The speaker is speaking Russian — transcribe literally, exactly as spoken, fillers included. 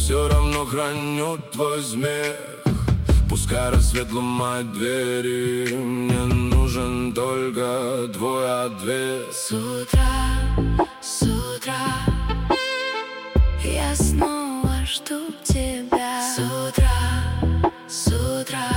все равно храню твой смех. Пускай рассвет ломает двери, мне нужен только твой ответ. С утра, с утра я снова жду тебя. С утра, с утра